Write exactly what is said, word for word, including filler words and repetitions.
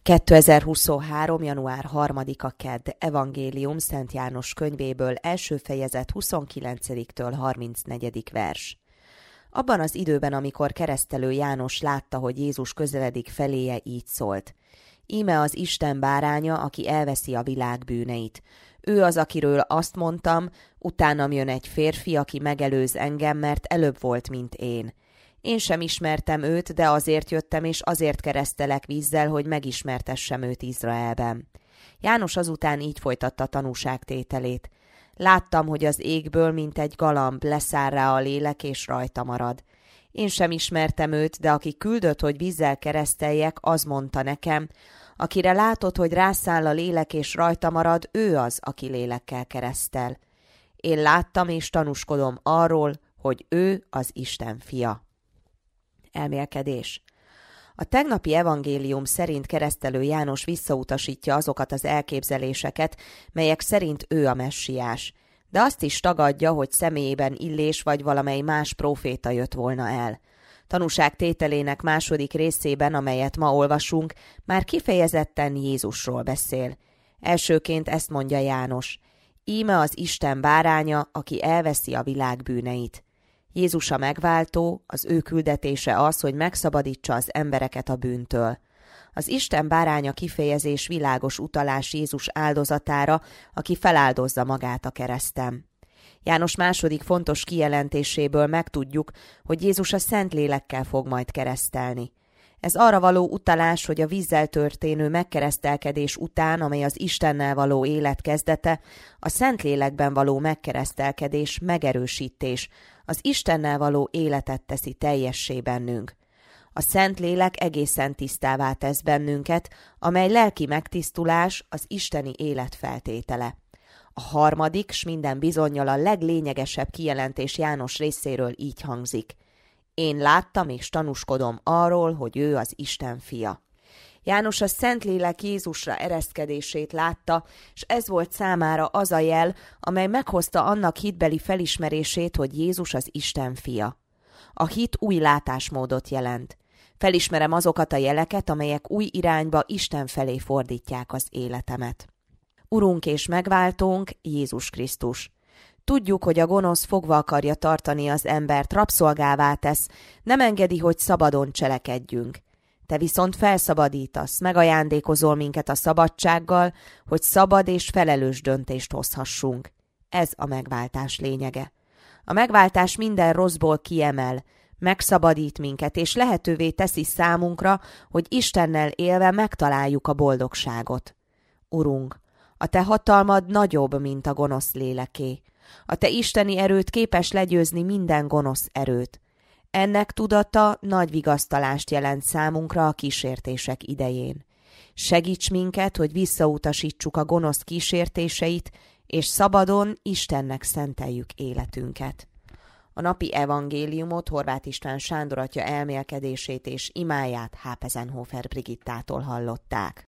kétezer-huszonhárom. január harmadika kedd. Evangélium Szent János könyvéből, első fejezet huszonkilencediktől harmincnegyedik vers. Abban az időben, amikor keresztelő János látta, hogy Jézus közeledik feléje, így szólt: Íme az Isten báránya, aki elveszi a világ bűneit. Ő az, akiről azt mondtam, utánam jön egy férfi, aki megelőz engem, mert előbb volt, mint én. Én sem ismertem őt, de azért jöttem, és azért keresztelek vízzel, hogy megismertessem őt Izraelben. János azután így folytatta tanúságtételét. Láttam, hogy az égből, mint egy galamb, leszáll rá a lélek, és rajta marad. Én sem ismertem őt, de aki küldött, hogy vízzel kereszteljek, az mondta nekem: akire látod, hogy rászáll a lélek, és rajta marad, ő az, aki lélekkel keresztel. Én láttam, és tanúskodom arról, hogy ő az Isten fia. Elmélkedés. A tegnapi evangélium szerint keresztelő János visszautasítja azokat az elképzeléseket, melyek szerint ő a messiás, de azt is tagadja, hogy személyében Illés vagy valamely más próféta jött volna el. Tanúságtételének második részében, amelyet ma olvasunk, már kifejezetten Jézusról beszél. Elsőként ezt mondja János: Íme az Isten báránya, aki elveszi a világ bűneit. Jézus a megváltó, az ő küldetése az, hogy megszabadítsa az embereket a bűntől. Az Isten báránya kifejezés világos utalás Jézus áldozatára, aki feláldozza magát a kereszten. János második fontos kijelentéséből megtudjuk, hogy Jézus a Szentlélekkel fog majd keresztelni. Ez arra való utalás, hogy a vízzel történő megkeresztelkedés után, amely az Istennel való élet kezdete, a Szentlélekben való megkeresztelkedés, megerősítés, az Istennel való életet teszi teljessé bennünk. A Szentlélek egészen tisztává tesz bennünket, amely lelki megtisztulás, az isteni élet feltétele. A harmadik, s minden bizonnyal a leglényegesebb kijelentés János részéről így hangzik: Én láttam és tanúskodom arról, hogy ő az Isten fia. János a Szentlélek Jézusra ereszkedését látta, és ez volt számára az a jel, amely meghozta annak hitbeli felismerését, hogy Jézus az Isten fia. A hit új látásmódot jelent. Felismerem azokat a jeleket, amelyek új irányba, Isten felé fordítják az életemet. Urunk és megváltónk, Jézus Krisztus. Tudjuk, hogy a gonosz fogva akarja tartani az embert, rabszolgává tesz, nem engedi, hogy szabadon cselekedjünk. Te viszont felszabadítasz, megajándékozol minket a szabadsággal, hogy szabad és felelős döntést hozhassunk. Ez a megváltás lényege. A megváltás minden rosszból kiemel, megszabadít minket, és lehetővé teszi számunkra, hogy Istennel élve megtaláljuk a boldogságot. Urunk, a te hatalmad nagyobb, mint a gonosz léleké. A te isteni erőt képes legyőzni minden gonosz erőt. Ennek tudata nagy vigasztalást jelent számunkra a kísértések idején. Segíts minket, hogy visszautasítsuk a gonosz kísértéseit, és szabadon Istennek szenteljük életünket. A napi evangéliumot Horváth István Sándor atya elmélkedését és imáját Hápezenhofer Brigittától hallották.